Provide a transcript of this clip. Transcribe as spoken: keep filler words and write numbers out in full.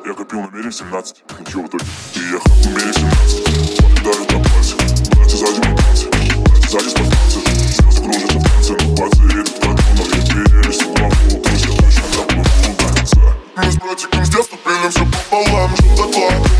Я копил намерен семнадцать, ну чё в итоге? И я хапнул мере семнадцать. Парни давят на пальцы, братья сзади мы танцы, братья сзади спартанцы. Звезды кружатся в танце, но пальцы едут так, но я верю, если главу, то я точно заплыву до конца. Мы с братиком с детства пили все пополам, что-то так.